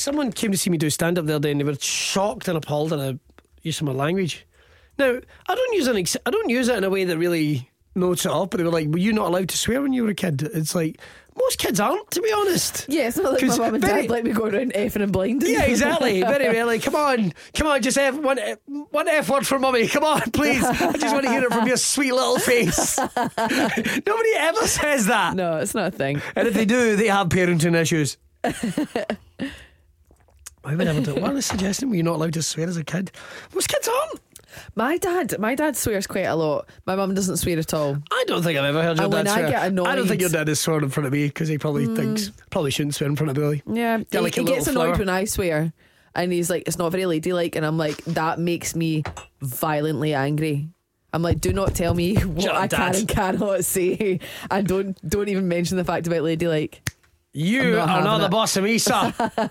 someone came to see me do stand up the other day and they were shocked and appalled at the use of my language. Now, I don't use it in a way that really notes it up, but they were like, were you not allowed to swear when you were a kid? It's like, most kids aren't, to be honest. Yeah, it's not like my mum and dad let me go around effing and blinding. Yeah, exactly. Very rarely. Come on, just one F word for mummy. Come on, please. I just want to hear it from your sweet little face. Nobody ever says that. No, it's not a thing. And if they do, they have parenting issues. Why would I ever do it? What are they suggesting? Were you not allowed to swear as a kid? Most kids aren't. My dad swears quite a lot. My mum doesn't swear at all. I don't think I've ever heard your dad swear. I get annoyed, I don't think your dad is swearing in front of me because he probably thinks probably shouldn't swear in front of Billy. Yeah, he gets annoyed when I swear, and he's like, "It's not very ladylike," and I'm like, "That makes me violently angry." I'm like, "Do not tell me what I can and cannot say, and don't even mention the fact about ladylike." You are not the boss of me, sir.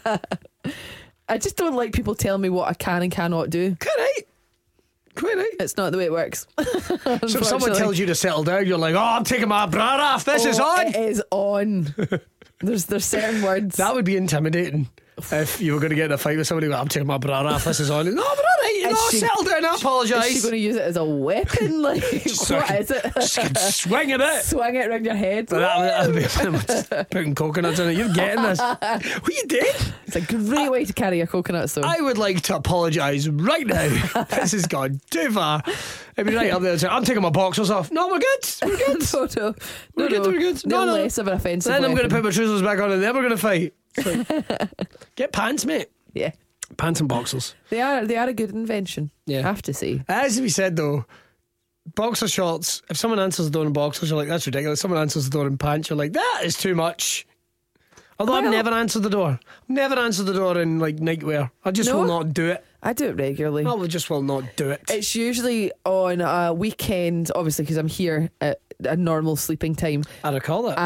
I just don't like people telling me what I can and cannot do. Quite right. It's not the way it works. So if someone tells you to settle down, you're like, oh, I'm taking my bra off. This is on. It is on. There's certain words. That would be intimidating. If you were going to get in a fight with somebody, I'm taking my bra off. This is on. No, but all right. Settle down. I apologise. Is she going to use it as a weapon? Like, what is it? Just swing it out. Swing it around your head. Putting coconuts in it. You're getting this. What you did? It's a great way to carry your coconuts, though. I would like to apologise right now. This has gone too far. I'd be right up there and say, I'm taking my boxers off. No, we're good. We're good. We're good. No less of an offensive Then weapon. I'm going to put my trousers back on and then we're going to fight. Like, get pants, mate. Yeah. Pants and boxers. They are a good invention. Yeah. I have to say. As we said though, boxer shorts, if someone answers the door in boxers, you're like, that's ridiculous. Someone answers the door in pants, you're like, that is too much. Although I've never answered the door. Never answered the door in like nightwear. I just will not do it. I do it regularly. I just will not do it. It's usually on a weekend, obviously, because I'm here at a normal sleeping time. I recall that.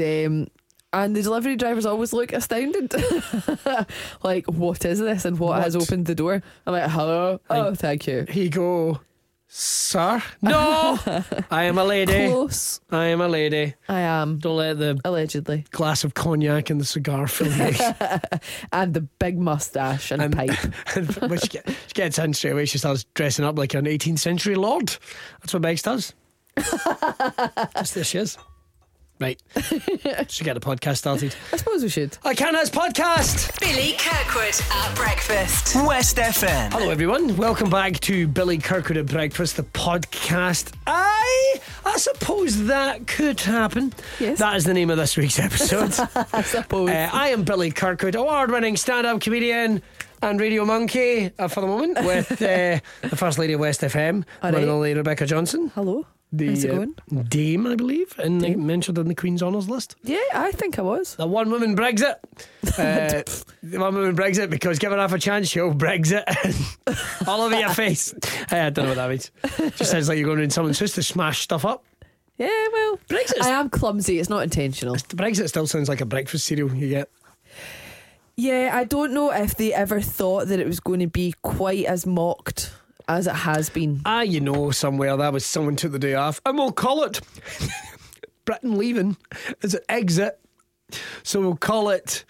And the delivery drivers always look astounded. Like, what is this? And what has opened the door? I'm like, hello. Oh, thank you. Here you go, sir. No, I am a lady. Close. I am a lady. I am. Don't let the allegedly glass of cognac and the cigar fill you. And the big moustache and pipe. When she gets in straight away, she starts dressing up like an 18th century lord. That's what Bex does. Just there she is. Right. Should get the podcast started. I suppose we should. I can as podcast. Billy Kirkwood at breakfast. West FM. Hello everyone. Welcome back to Billy Kirkwood at Breakfast, the podcast. I suppose that could happen. Yes. That is the name of this week's episode. I suppose. I am Billy Kirkwood, award-winning stand-up comedian and radio monkey for the moment with the First Lady of West FM, one and only Rebecca Johnson. Hello. How's it going? Dame, I believe, mentioned in the Queen's Honours list. Yeah, I think I was. The one woman Brexit. The one woman Brexit, because give her half a chance, she'll Brexit all over your face. I don't know what that means. Just sounds like you're going in someone's house to smash stuff up. Yeah, well, Brexit. I am clumsy. It's not intentional. Brexit still sounds like a breakfast cereal you get. Yeah, I don't know if they ever thought that it was going to be quite as mocked as it has been. Somewhere that was someone took the day off, and we'll call it Britain leaving as an exit, so we'll call it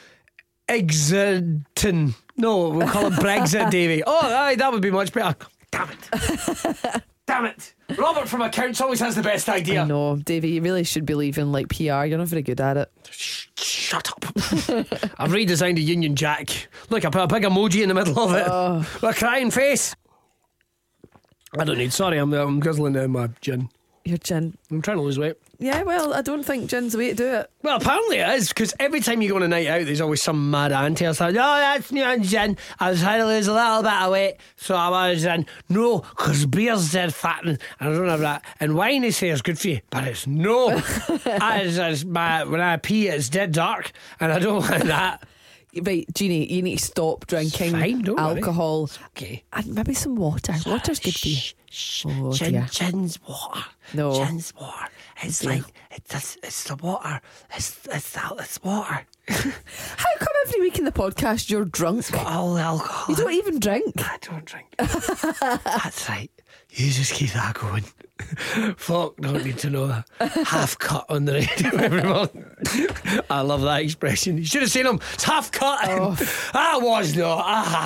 exiting. No, we'll call it Brexit, Davey. Oh, aye, that would be much better. Damn it. Damn it. Robert from accounts always has the best idea. No, Davey, you really should be leaving like PR. You're not very good at it. Shut up. I've redesigned a Union Jack. Look, I put a big emoji in the middle of it with a crying face. I don't need. Sorry, I'm guzzling my gin. Your gin. I'm trying to lose weight. Yeah, well, I don't think gin's the way to do it. Well, apparently it is, because every time you go on a night out, there's always some mad auntie or something. Oh, that's new gin. I was trying to lose a little bit of weight, so I was in. No, because beer's dead fattening, and I don't have that. And wine, they say, is good for you, but it's no. When I pee, it's dead dark, and I don't want that. Right, Jeannie, you need to stop drinking alcohol. Okay. And maybe some water. Water's good for you. Gin's water. No. Gin's water. It's like it's the water. It's water. How come every week in the podcast you're drunk? All alcohol. You don't even drink. I don't drink. That's right. You just keep that going. Folk don't need to know that. Half cut on the radio every morning. I love that expression. You should have seen him. It's half cut. Oh. I was not.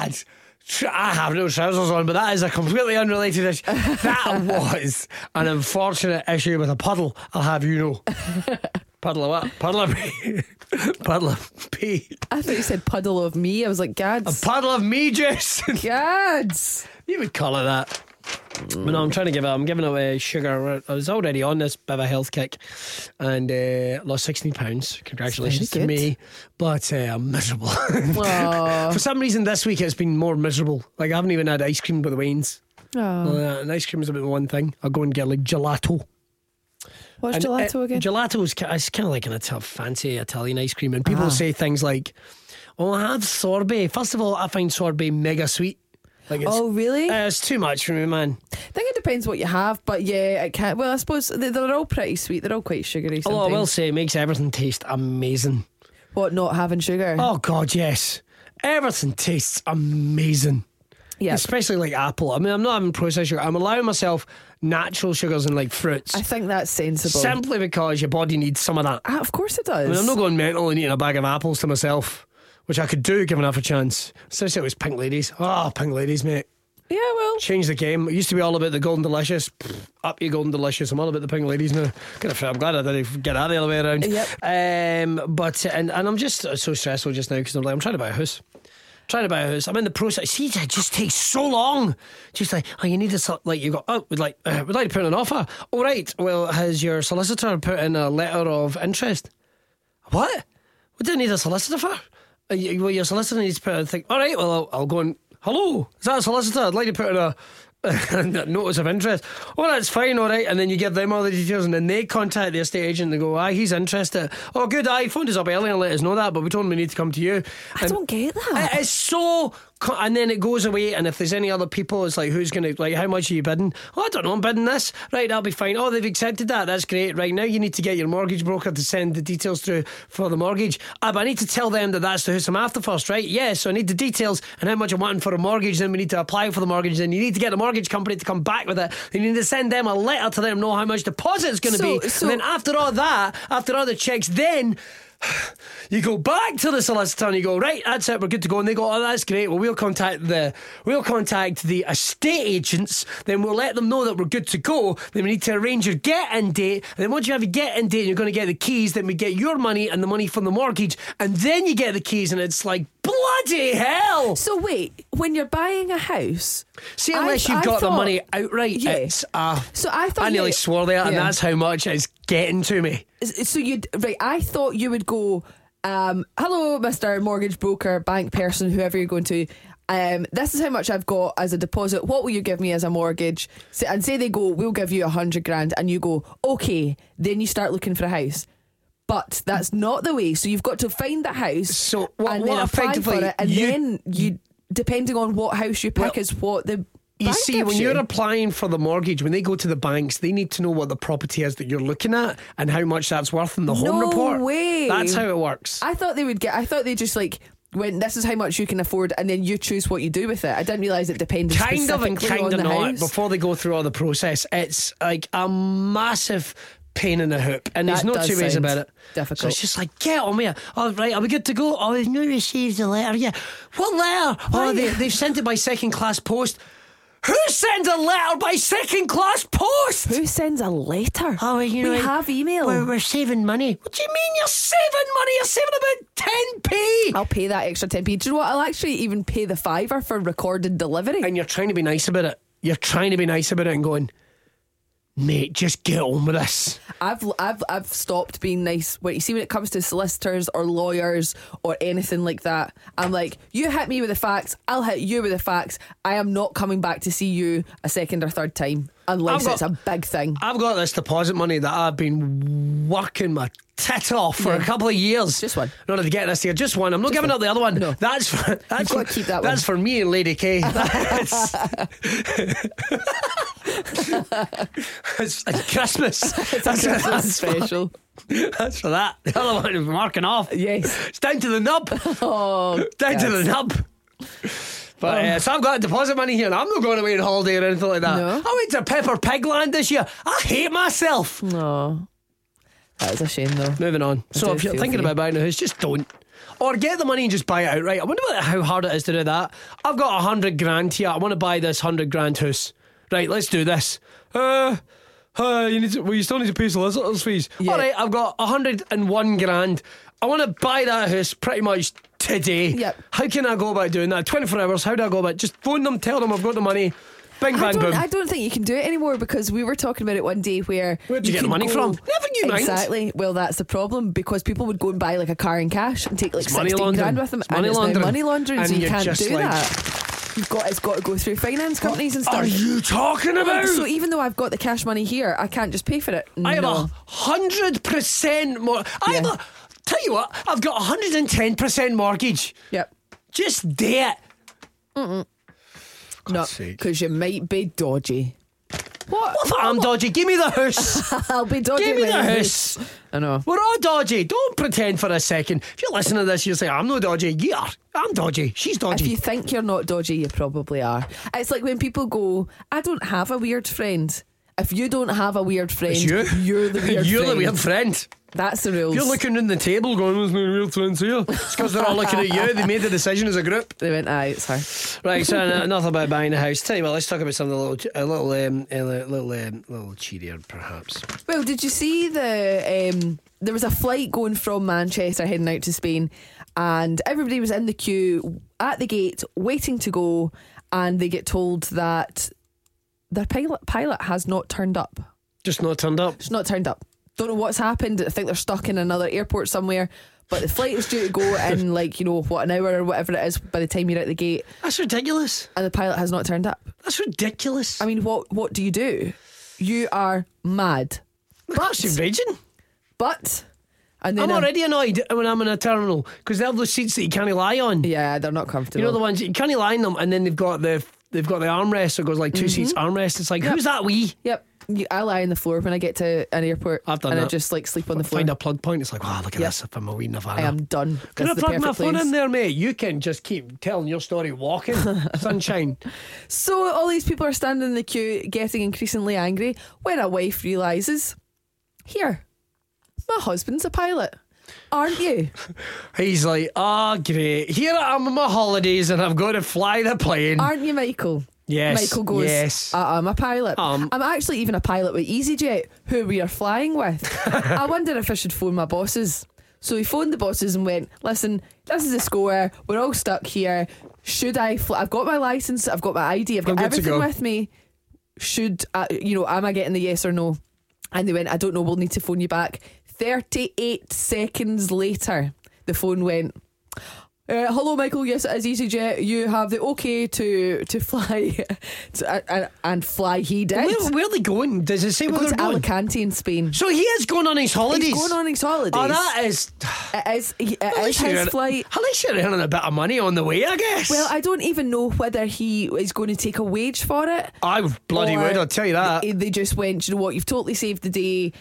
I have no trousers on, but that is a completely unrelated issue. That was an unfortunate issue with a puddle, I'll have you know. Puddle of what? Puddle of pee. Puddle of pee. I thought you said puddle of me. I was like, Gads. A puddle of me juice. Gads. You would call it that. But no, I'm giving away sugar. I was already on this bit of a health kick and lost 16 pounds. Congratulations to me. But I'm miserable. For some reason this week it's been more miserable. Like I haven't even had ice cream with the Waynes. And ice cream is about one thing. I'll go and get like gelato. What's gelato again? Gelato is kind of like a tough fancy Italian ice cream, and people say things like, "Oh, I have sorbet." First of all, I find sorbet mega sweet. Like oh, really? It's too much for me, man. I think it depends what you have, but yeah, it can't. Well, I suppose they're all pretty sweet. They're all quite sugary. Although I will say, it makes everything taste amazing. What, not having sugar? Oh God, yes. Everything tastes amazing. Yeah, especially like apple. I mean, I'm not having processed sugar. I'm allowing myself natural sugars and like fruits. I think that's sensible. Simply because your body needs some of that. Of course it does. I mean, I'm not going mental and eating a bag of apples to myself, which I could do given half a chance. Especially if it was Pink Ladies. Oh, Pink Ladies, mate. Yeah, well, change the game. It used to be all about the Golden Delicious. Up you Golden Delicious. I'm all about the Pink Ladies now. I'm glad I didn't get that the other way around. Yep. But I'm just so stressful just now because I'm trying to buy a house. I'm in the process. See, it just takes so long. Just like, oh, you need to, like, you go, oh, we'd like to put in an offer. All right. Well, has your solicitor put in a letter of interest? What? What do I need a solicitor for? Well, your solicitor needs to put in a thing. All right. Well, I'll go and, hello, is that a solicitor? I'd like to put in a notice of interest. Oh, that's fine, all right. And then you give them all the details, and then they contact the estate agent and they go, he's interested. Oh, good, he phoned us up earlier and let us know that, but we told him we need to come to you. I don't get that. It's so... And then it goes away, and if there's any other people, it's like, who's going to, like, how much are you bidding? Oh, I don't know, I'm bidding this. Right, that'll be fine. Oh, they've accepted that. That's great. Right, now you need to get your mortgage broker to send the details through for the mortgage. But I need to tell them that that's the house I'm after first, right? Yeah, so I need the details and how much I'm wanting for a mortgage. Then we need to apply for the mortgage. Then you need to get the mortgage company to come back with it. Then you need to send them a letter to let them know how much deposit it's going to be. And then after all that, after all the checks, then... you go back to the solicitor and you go, right, that's it, we're good to go. And they go, oh, that's great. Well, we'll contact the estate agents. Then we'll let them know that we're good to go. Then we need to arrange your get-in date. And then once you have your get-in date, you're going to get the keys. Then we get your money and the money from the mortgage, and then you get the keys. And it's like, bloody hell. So wait, when you're buying a house, see, unless you've got the money outright, yes. So I thought I nearly swore there, and that's how much it's getting to me. So I thought you would go, hello, Mr. Mortgage Broker, bank person, whoever you're going to. This is how much I've got as a deposit. What will you give me as a mortgage? And say they go, we'll give you 100 grand, and you go, okay. Then you start looking for a house. But that's not the way. So you've got to find the house, and then apply for it, and then you, depending on what house you pick, is what the you see, when you're applying for the mortgage, when they go to the banks, they need to know what the property is that you're looking at and how much that's worth in the home report. No way. That's how it works. I thought they just like went, this is how much you can afford, and then you choose what you do with it. I didn't realise it depended kind of and kind on of the not. house. Before they go through all the process, it's like a massive pain in the hoop, and there's no two ways about it. Difficult. So it's just like, get on with it. Oh, right, are we good to go? Oh, they've not received the letter yet. What letter? Oh, they've sent it by second class post. Who sends a letter by second class post? Who sends a letter? Oh, we have email. We're saving money. What do you mean you're saving money? You're saving about 10p. I'll pay that extra 10p. Do you know what? I'll actually even pay the $5 for recorded delivery. And you're trying to be nice about it. You're trying to be nice about it and going, mate, just get on with this. I've stopped being nice. When it comes to solicitors or lawyers or anything like that, I'm like, you hit me with the facts, I'll hit you with the facts. I am not coming back to see you a second or third time. Unless it's a big thing. I've got this deposit money that I've been working my tit off for a couple of years. Just one. In order to get this here. Just one. I'm not giving up the other one. No. That's for, You've got to keep that one. That's for me and Lady K. It's Christmas. It's a Christmas special. That's for that. The other one is marking off. Yes. It's down to the nub. Oh, Down to the nub. But so I've got deposit money here, and I'm not going away on holiday or anything like that. No. I went to Pepper Pigland this year. I hate myself. No. That is a shame, though. Moving on. So do if you're feel thinking for you. about buying a house, just don't. Or get the money and just buy it outright. I wonder how hard it is to do that. I've got 100 grand here. I want to buy this 100 grand house. Right, let's do this. You still need to pay solicitors fees. Yeah. All right, I've got 101 grand. I want to buy that house pretty much today. Yep. How can I go about doing that? 24 hours. How do I go about it? Just phone them, tell them I've got the money. Bing, bang, boom. I don't think you can do it anymore, because we were talking about it one day where Where'd you get the can money go- from? Never knew mine. Exactly. Well, that's the problem, because people would go and buy like a car in cash and take like It's money 16 laundering. grand with them, It's money and it's laundering. now money laundering, And so you you're can't just do like- that. It's got to go through finance companies and stuff. Are you talking about? So even though I've got the cash money here, I can't just pay for it. I have No. 100% more. Tell you what, I've got 110% mortgage. Yep. Just debt. No, sake. because you might be dodgy. What? What if I'm dodgy? Give me the house. I'll be dodgy. Give me with the you. house. I know. We're all dodgy. Don't pretend for a second. If you're listening to this, you say, I'm not dodgy. Yeah, I'm dodgy. She's dodgy. If you think you're not dodgy, you probably are. It's like when people go, I don't have a weird friend. If you don't have a weird friend, It's you. you're the weird You're friend. the weird friend. That's the rules. You're looking in the table going, there's no weird friends here. It's because they're all looking at you. They made the decision as a group. They went, aye, it's her. Right, so enough about buying a house. Tell you what, let's talk about something a little cheerier, perhaps. Well, did you see there was a flight going from Manchester heading out to Spain, and everybody was in the queue at the gate waiting to go, and they get told that their pilot has not turned up. Just not turned up. It's not turned up. Don't know what's happened. I think they're stuck in another airport somewhere. But the flight is due to go in an hour or whatever it is by the time you're at the gate. That's ridiculous. And the pilot has not turned up. That's ridiculous. I mean, what do you do? You are mad. That's raging. But and then I'm already annoyed when I'm in a terminal because they have those seats that you can't lie on. yeah, they're not comfortable. You know the ones you can't lie on them, and then they've got the armrest. So it goes like 2 seats armrest. It's like who's that wee? Yep. I lie on the floor when I get to an airport. I've done and that. I just like sleep on the floor. Find a plug point. It's like, wow, look at Yep. this. If I'm a wee Nirvana. I am done. Can I That's the plug my perfect phone place. in there, mate? You can just keep telling your story walking. Sunshine. So all these people are standing in the queue getting increasingly angry when a wife realises, here, my husband's a pilot. Aren't you? He's like, great. Here I am on my holidays and I've got to fly the plane. Aren't you, Michael? Yes. Michael goes, yes. I'm a pilot. I'm actually even a pilot with EasyJet, who we are flying with. I wonder if I should phone my bosses. So he phoned the bosses and went, listen, this is the score. We're all stuck here. Should I fly? I've got my licence. I've got my ID. I've got I'm good to everything go. with me. Should, am I getting the yes or no? And they went, I don't know. We'll need to phone you back. 38 seconds later, the phone went, hello, Michael. Yes, it is EasyJet. You have the okay to fly, and fly. He did. Where are they going? Does it say where Go they're to going? Alicante in Spain. So he is going on his holidays. He's going on his holidays. Oh, that is. It is his flight. At least you're earning a bit of money on the way, I guess. Well, I don't even know whether he is going to take a wage for it. I bloody or would, I'll tell you that. They just went, you know what, you've totally saved the day,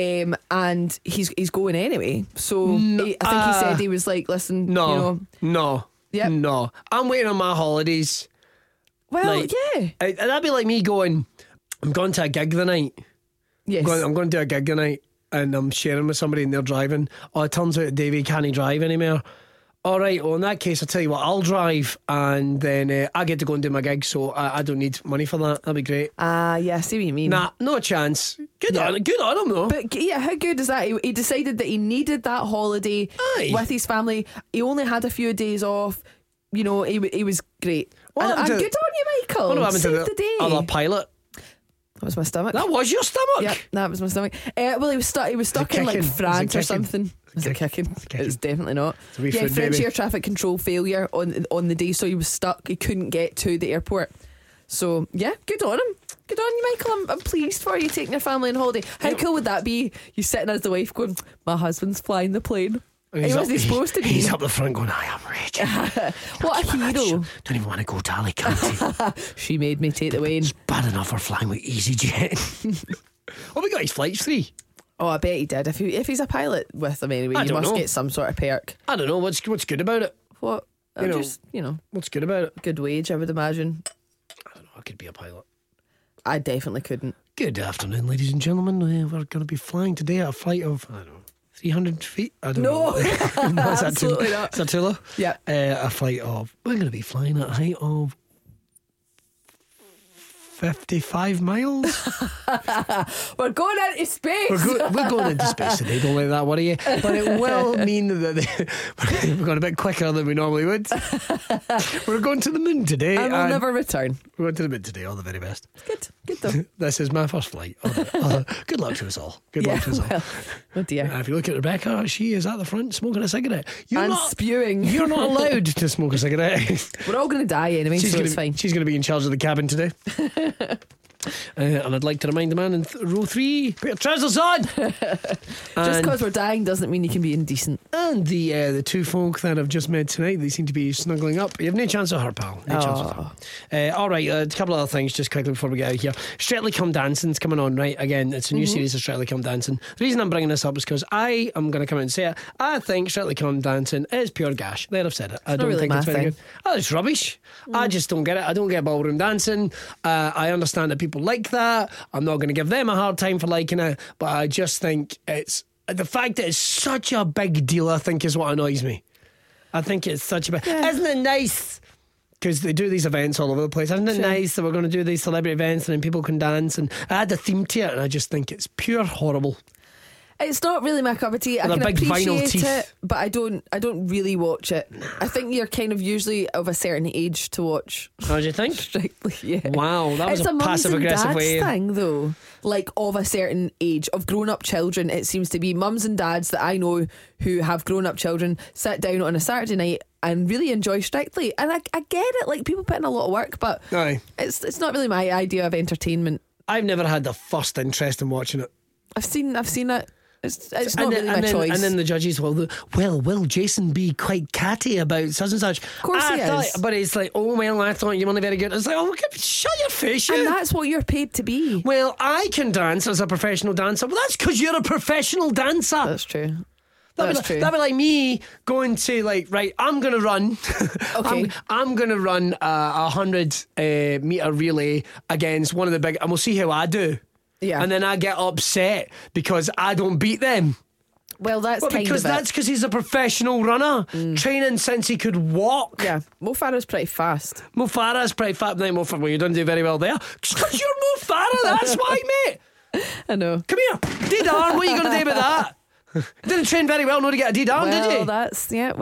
and he's going anyway. So I think he said he was like, listen, No. Yep. No. I'm waiting on my holidays. well, Like, yeah, that'd be like me going, I'm going to a gig the night. yes. I'm going to a gig tonight and I'm sharing with somebody and they're driving. Oh, it turns out Davey can't drive anymore. All right, well, in that case, I'll tell you what, I'll drive and then I get to go and do my gig, so I don't need money for that. That'd be great. Yeah, I see what you mean. Nah, no chance. Good Yeah. on him, though. But yeah, how good is that? He decided that he needed that holiday Aye. with his family. He only had a few days off. You know, he was great. What And happened to- good on you, Michael. What happened Saved to the day. other pilot? That was my stomach. That was your stomach? Yep, that was my stomach. Well, he was stuck. He was stuck in like kicking? Was it France or kicking? something. Was it kicking? It's definitely not. a wee Yeah, food French baby. air traffic control failure on the day, so he was stuck. He couldn't get to the airport. So yeah, good on him. Good on you, Michael. I'm pleased for you taking your family on holiday. How cool would that be? You sitting as the wife going, my husband's flying the plane. And He wasn't supposed to be. He's up the front going, I am raging. What a hero. Don't even want to go to Alicante. She made me take the Wayne. It's bad enough we're flying with EasyJet. Oh, we got his flights free. Oh, I bet he did. If he's a pilot with them anyway, I you don't must know. get some sort of perk. I don't know what's good about it. What? You know. What's good about it? Good wage, I would imagine. I don't know. I could be a pilot. I definitely couldn't. Good afternoon, ladies and gentlemen. We're going to be flying today at a flight of, I don't know, 300 feet? I don't know. No, Is that absolutely not. Is that too low? Yeah. A flight of, we're going to be flying at a height of 55 miles. We're going into space. We're going into space today, don't let that worry you. But it will mean that we're going a bit quicker than we normally would. We're going to the moon today. And we'll never return. We're going to the moon today, all the very best. Good though. This is my first flight. Good luck to us all. Good luck to us all. Well, oh dear. If you look at Rebecca, she is at the front smoking a cigarette. And spewing. You're not allowed to smoke a cigarette. We're all going to die anyway, so it's fine. She's going to be in charge of the cabin today. And I'd like to remind the man in row 3, put your trousers on. Just because we're dying doesn't mean you can be indecent. And the two folk that I've just met tonight, they seem to be snuggling up. You have no chance of her, pal. No chance of her. Alright, a couple of other things just quickly before we get out of here. Strictly Come Dancing's coming on, right? Again, it's a new series of Strictly Come Dancing. The reason I'm bringing this up is because I am going to come out and say it. I think Strictly Come Dancing is pure gash. There, I've said it. I don't really think it's my very thing. good. Oh, it's rubbish. I just don't get it. I don't get ballroom dancing. I understand that people like that. I'm not going to give them a hard time for liking it, but I just think it's the fact that it's such a big deal, I think, is what annoys me. I think it's such a big... Isn't it nice? Because they do these events all over the place. Isn't it nice that we're going to do these celebrity events and then people can dance and add a theme to it? And I just think it's pure horrible. It's not really my cup of tea. I With can a big vinyl appreciate teeth. it, but I don't really watch it. I think you're kind of usually of a certain age to watch. How do you think? Strictly, yeah. Wow, that was It's a passive-aggressive mums and way. dads thing, though. Like of a certain age, of grown-up children. It seems to be mums and dads that I know who have grown-up children sit down on a Saturday night and really enjoy Strictly. And I get it. Like people put in a lot of work, but Aye. it's not really my idea of entertainment. I've never had the first interest in watching it. I've seen it. It's not really my choice. And then the judges, will Jason be quite catty about such and such? Of course he is. But it's like, I thought you weren't very good. It's like, shut your face, you. And that's what you're paid to be. Well, I can dance as a professional dancer. Well, that's because you're a professional dancer. That's true. That'd be like me going to right, I'm going to run. Okay. I'm going to run a 100 metre relay against one of the big, and we'll see how I do. Yeah. And then I get upset because I don't beat them. Well, that's Well, kind because of it. that's because he's a professional runner, training since he could walk. Yeah, Mo Farah's pretty fast. Mo Farah's pretty fat. No, Mo Farah, well, you didn't do very well there. Because you're Mo Farah, that's why, mate. I know. Come here. D-Darn, what are you going to do about that? Didn't train very well, not to get a D-Darn, Well, did you? that's Eh?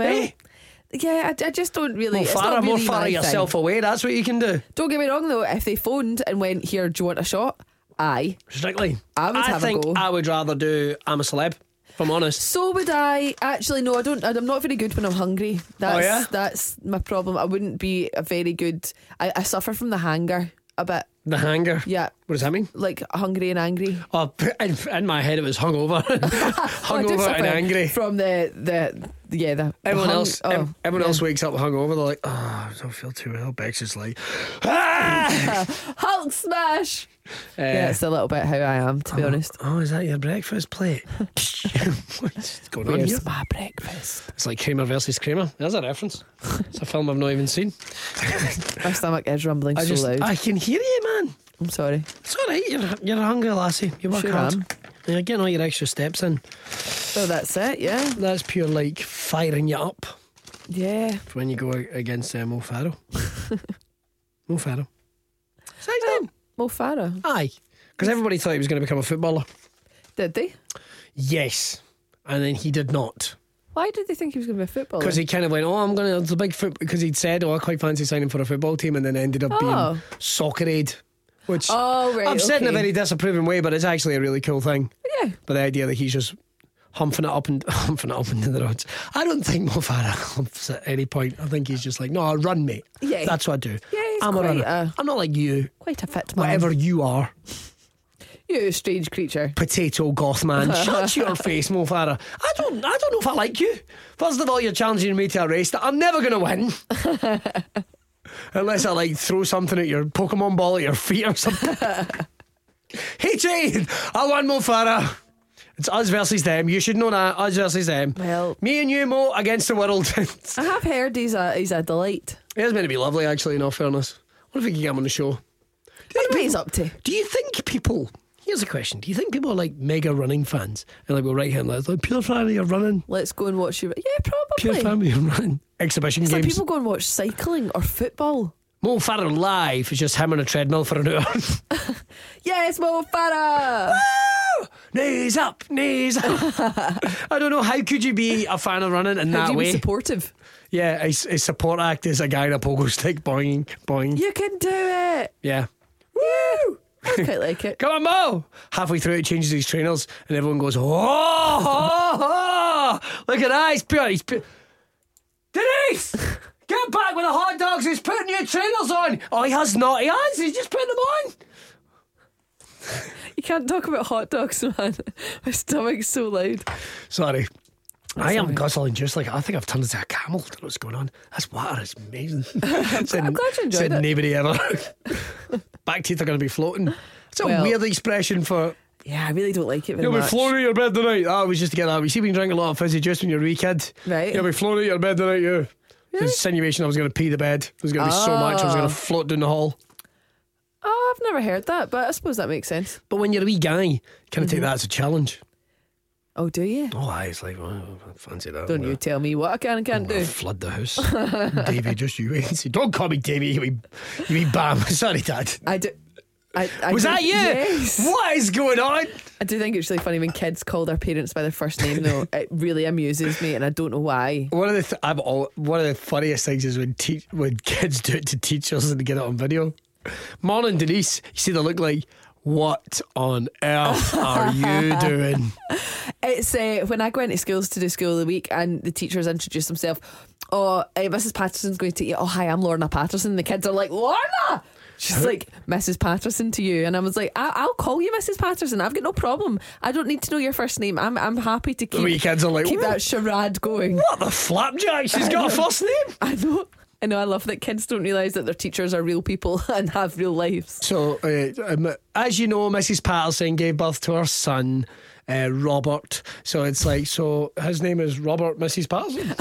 yeah. I just don't really. Mo It's Farah, not Mo really my Farah thing. yourself away. That's what you can do. Don't get me wrong though. If they phoned and went, "Here, do you want a shot?" Aye. Strictly. I would have a think go. I would rather do I'm a Celeb, if I'm honest. So would I. Actually, no, I don't. I'm not very good when I'm hungry. That's yeah? that's my problem. I wouldn't be a very good. I suffer from the hanger a bit. The hanger. Yeah. What does that mean? Like hungry and angry. Oh, in my head it was hungover. I do Hungover suffer and angry. from the Everyone hung- else, oh, everyone yeah. else wakes up hungover. They're like, I don't feel too well. Bex is like, ah! Hulk smash. Yeah, it's a little bit how I am, to be honest. Oh, is that your breakfast plate? What's going on here? Where's my breakfast? It's like Kramer versus Kramer. There's a reference. It's a film I've not even seen. My stomach is rumbling so loud. I can hear you, man. I'm sorry. It's all right. You're a hungry lassie. You work Sure hard. am. You're getting all your extra steps in. So that's it, yeah. That's pure like firing you up Yeah. for when you go against Mo Farah. Mo Farah. Is that his name? Mo Farah. Aye. Because everybody thought he was going to become a footballer. Did they? Yes. And then he did not. Why did they think he was going to be a footballer? Because he kind of went, I'm going to, it's a big foot, because he'd said, I quite fancy signing for a football team, and then ended up being Soccer Aid. Which I've said in a very disapproving way, but it's actually a really cool thing. Yeah. But the idea that he's just humping it up into the roads. I don't think Mo Farah humps at any point. I think he's just like, no, I'll run, mate. Yeah. That's what I do. Yeah. I'm a runner. I'm not like you. Quite a fit man. Whatever you are. You strange creature. Potato goth man. Shut your face, Mo Farah. I don't know if I like you. First of all, you're challenging me to a race that I'm never going to win. Unless I like throw something at your Pokemon ball at your feet or something. Hey Jane, I won, Mo Farah. It's us versus them. You should know that. Us versus them. Well, me and you, Mo, against the world. I have heard he's a delight. He is meant to be lovely, actually, in all fairness. What if we can get him on the show? What he's up to? Do you think people... Here's a question. Do you think people are like mega running fans? And like, we'll write him like, pure family are running. Let's go and watch you. Yeah, probably. Pure family are running. Exhibition it's games. Like people go and watch cycling or football. Mo Farah live is just him on a treadmill for an hour. Yes, Mo Farah! Woo! Knees up, knees up. I don't know, how could you be a fan of running in How that do you way? be supportive? Yeah, his support act is a guy in a pogo stick boing, boing. You can do it! Yeah. Woo! I quite like it. Come on, Mo! Halfway through, he changes his trainers and everyone goes, oh! Look at that, he's pure. Denise! Get back with the hot dogs, he's putting new trainers on! Oh, he has not, he's just putting them on! You can't talk about hot dogs, man. My stomach's so loud. Sorry. I am guzzling just like, I think I've turned into a camel. I don't know what's going on. That's water, it's amazing. I'm glad you enjoyed it. Nobody ever. Back teeth are going to be floating. It's a weird expression for... Yeah, I really don't like it very You'll much. be floating out your bed tonight. That was just to get that. You see when you drink a lot of fizzy juice when you're a wee kid. Right. You'll be floating out your bed tonight, you. Really? The insinuation I was going to pee the bed. There was going to be so much I was going to float down the hall. Oh, I've never heard that, but I suppose that makes sense. But when you're a wee guy, you kind of take that as a challenge. Oh, do you? Oh, aye, it's like, I fancy that. Don't you tell me what I can and can't do. Flood the house. Davey, just you wait and see. Don't call me Davey, you wee bam. Sorry, Dad. I do. Was that you? Yes. What is going on? I do think it's really funny when kids call their parents by their first name, though. It really amuses me, and I don't know why. One of the funniest things is when kids do it to teachers and they get it on video. Morning, Denise. You see, they look like, what on earth are you doing? It's when I go into schools to do school of the week and the teachers introduce themselves. Oh, Mrs. Patterson's going to you. Oh, hi, I'm Lorna Patterson. The kids are like, Lorna! She's like, Mrs. Patterson to you. And I was like, I'll call you Mrs. Patterson. I've got no problem. I don't need to know your first name. I'm happy to keep kids are like, keep that charade going. What the flapjack? She's got a first name. I know. I love that kids don't realise that their teachers are real people and have real lives. So, as you know, Mrs. Patterson gave birth to her son, Robert. So it's like, so his name is Robert Mrs. Patterson.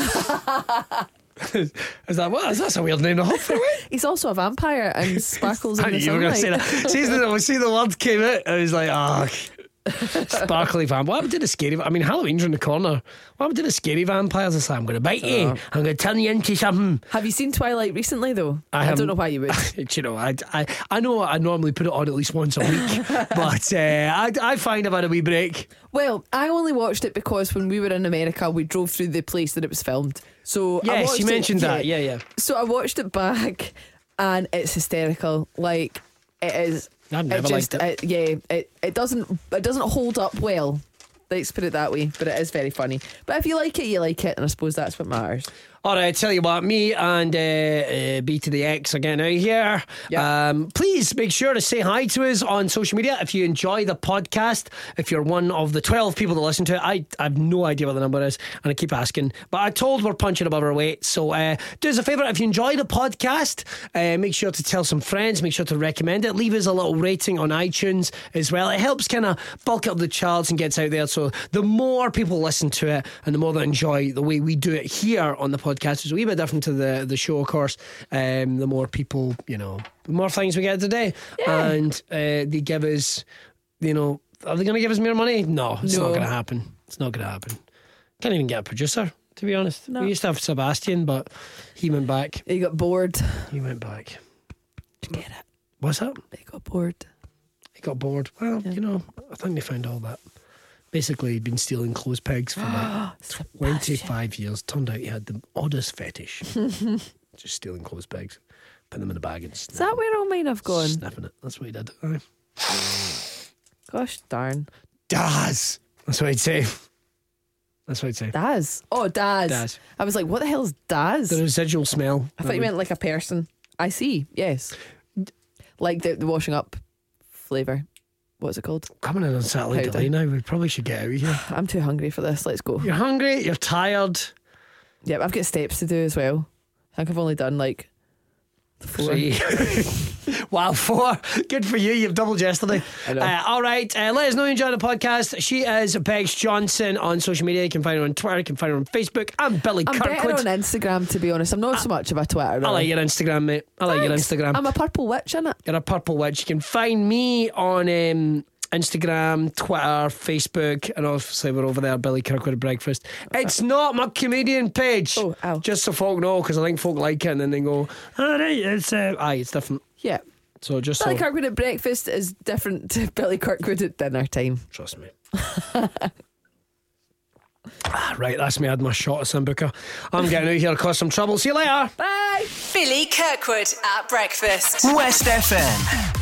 Is that what? That's a weird name to have for me. He's also a vampire and sparkles in the you were going to say sunlight. that. See the word came out. I was like, sparkly vampire. What happened to the scary? I mean, Halloween's around the corner. What happened to the scary vampires? I said, I'm going to bite you. I'm going to turn you into something. Have you seen Twilight recently, though? I don't know why you would. You know, I know I normally put it on at least once a week, but I find I've had a wee break. Well, I only watched it because when we were in America, we drove through the place that it was filmed. So yes, you mentioned that. Yeah. So I watched it back, and it's hysterical. Like, it is. I've never liked it. It doesn't hold up well. Let's put it that way. But it is very funny. But if you like it, you like it, and I suppose that's what matters. All right, tell you what, me and B to the X are getting out of here. Yep. Please make sure to say hi to us on social media if you enjoy the podcast. If you're one of the 12 people that listen to it, I have no idea what the number is, and I keep asking. But I'm told we're punching above our weight. So do us a favour, if you enjoy the podcast, make sure to tell some friends, make sure to recommend it. Leave us a little rating on iTunes as well. It helps kind of bulk up the charts and gets out there. So the more people listen to it and the more they enjoy the way we do it here on the podcast, it's a wee bit different to the show, of course. The more people, the more things we get today. Yeah. And they give us, are they going to give us more money? No, it's not going to happen. It's not going to happen. Can't even get a producer, to be honest. No. We used to have Sebastian, but he went back. He got bored. He went back. Did you get it? What's that? He got bored. He got bored. Well, I think they found all that. Basically, he'd been stealing clothes pegs for like 25 years. Turned out he had the oddest fetish. Just stealing clothes pegs, putting them in a bag and sniffing. Is that where all mine have gone? Sniffing it. That's what he did. Aye. Gosh darn. Daz. That's what I'd say. Daz. Oh, Daz. Daz. I was like, what the hell's Daz? The residual smell. I thought you meant like a person. I see, yes. Like the washing up flavour. What's it called? Coming in on Saturday Powder. delay now. We probably should get out of here. I'm too hungry for this. Let's go. You're hungry, you're tired. Yep, I've got steps to do as well. I think I've only done like 4. Wow, 4. Good for you. You've doubled yesterday. I know. All right. Let us know you enjoy the podcast. She is Bex Johnson on social media. You can find her on Twitter. You can find her on Facebook. I'm Billy I'm Kirkwood. better on Instagram, to be honest. I'm not so much of a Twitter. Really. I like your Instagram, mate. I like your Instagram. I'm a purple witch, innit? You're a purple witch. You can find me on Instagram, Twitter, Facebook, and obviously we're over there, Billy Kirkwood at Breakfast. It's not my comedian page. Oh, ow. Just so folk know, because I think folk like it and then they go, all right, it's different. Yeah. So just Billy so, Kirkwood at breakfast is different to Billy Kirkwood at dinner time. trust me. Right, that's me. I had my shot of Sambuca. I'm getting out here, cause some trouble. See you later. Bye. Billy Kirkwood at breakfast. West FM.